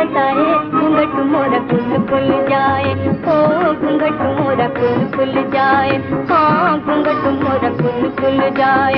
बताए, घूंघट मोरा खुल खुल जाए, ओ घूंघट मोरा खुल खुल जाए, हाँ घूंघट मोरा खुल खुल जाए।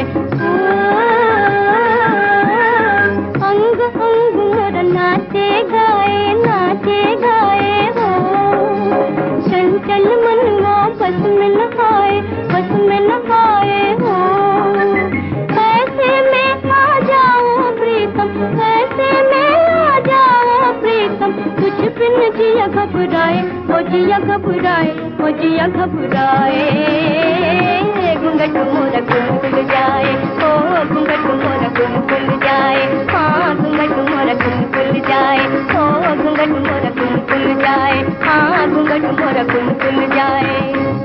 अंग अंग मोरा नाचे गाए, नाचे गाए हो, चंचल मनवा बस में न आए, बस में न आए हो। कैसे मैं आ जाऊं प्रीतम, कैसे मैं आ जाऊं प्रीतम, कुछ बिन जिया घबराए, ओ जिया घबराए, ओ जिया घबराए। घूंघट मोरा खुल खुल जाए, ओ घूंघट मोरा खुल खुल जाए, हाँ घूंघट मोरा खुल खुल जाए, ओ घूंघट मोरा खुल खुल जाए, हाँ घूंघट मोरा खुल खुल जाए।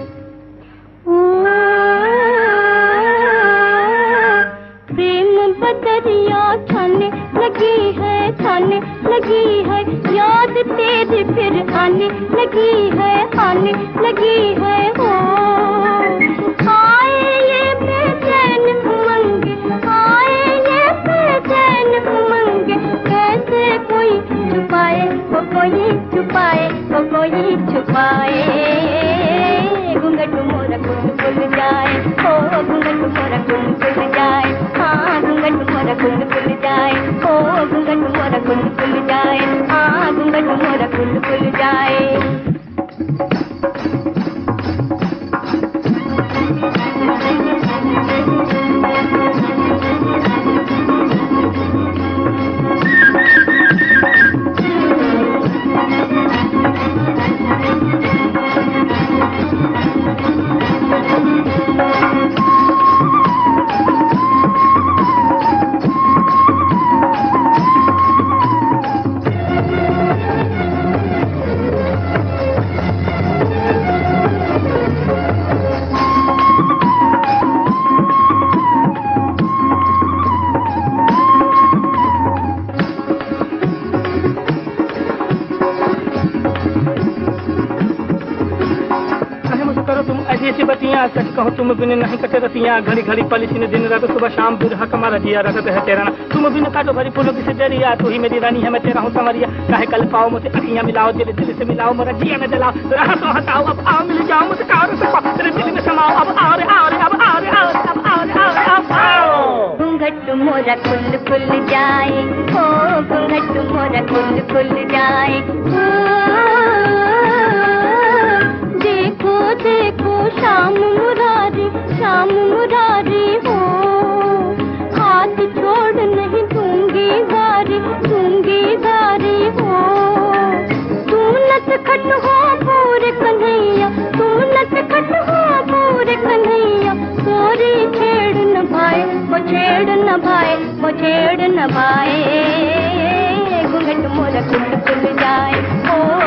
प्रेम बदरिया छाने लगी है, छाने लगी है, याद तेरी फिर आने लगी है, आने लगी है हो। आए ये बेचैन उमंगे, आए ये बेचैन उमंगे, कैसे कोई छुपाए, वो कोई छुपाए, वो कोई छुपाए। घूंघट मोरा खुल खुल जाए, ओ घूंघट मोरा खुल खुल जाए, हाँ घूंघट मोरा खुल खुल जाए, ओ घूंघट मोरा खुल खुल जाए, हाँ घूंघट मोरा खुल खुल जाए। ऐसी बतियाँ सच कहूँ तुम बिन नहीं कटे रतियाँ, घड़ी घड़ी पलिसी दिन रात सुबह शाम बुरहा कमारा जिया रखते है तेरा ना। तुम बिन काटो भरी फूलों की सजरिया, तू ही मेरी रानी है मैं तेरा हूँ समरिया। काहे कल पाओ मुझे अखियाँ मिलाओ, दिल दिल से मिलाओ, मेरा जिया में जलाओ, तेरा हंसो हटाओ, अब आओ मिल जाओ मुझे कार से पाओ, तेरे दिल में समाओ, अब आओ रे आओ रे, अब आओ रे आओ रे, अब आओ रे आओ रे, अब आओ। घूंघट मोरा खुल खुल जाए, ओ घूंघट मोरा खुल खुल जाए। देखो देखो श्याम मुरारी, श्याम मुरारी हो, हाथ छोड़ नहीं दूंगी गारी, दूंगी गारी हो। तुम नटखट हो पूरे कन्हैया, तुम नटखट हो पूरे कन्हैया, गोरी छेड़ न भाए, वो छेड़ न भाए, वो छेड़ न भाए। घूंघट मोरा खुल खुल जाए, ओ